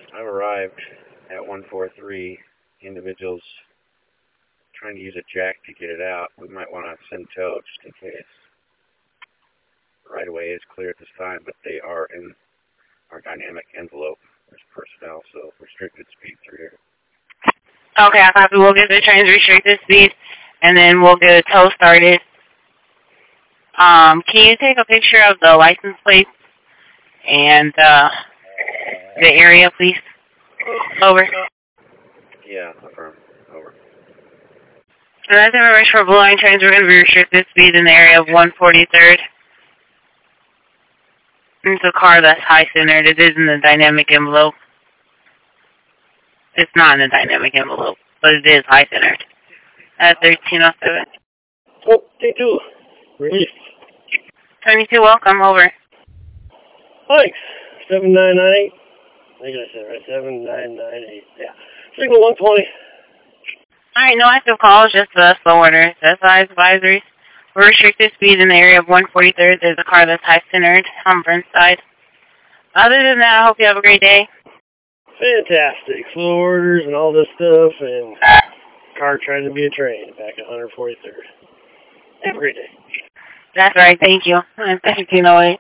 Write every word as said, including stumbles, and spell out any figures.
I've arrived at one forty-three. Individuals trying to use a jack to get it out. We might want to send tow just in case. Right away is clear at this time, but they are in our dynamic envelope. There's personnel, so restricted speed through here. Okay, I copy. We'll get the trains restricted speed, and then we'll get a tow started. Um, can you take a picture of the license plate and uh, the area, please? Over. Yeah, affirm. Over. And that's information for Blue Line trains. We're going to be restricted speed in the area of one forty-third. It's a car that's high-centered. It is in the dynamic envelope. It's not in the dynamic envelope, but it is high-centered. At thirteen oh seven. Oh, T two. Relief. twenty-two, welcome. Over. Thanks. seven nine nine eight. I think I said right. seven nine nine eight. Yeah. Signal one twenty. All right, no active calls, just uh, slow orders. S I advisories. We're restricted speed in the area of one forty-third. There's a car that's high-centered on Burnside. Other than that, I hope you have a great day. Fantastic. Slow orders and all this stuff, and car trying to be a train back at one forty-third. Have a great day. That's right, thank you. thirteen oh eight.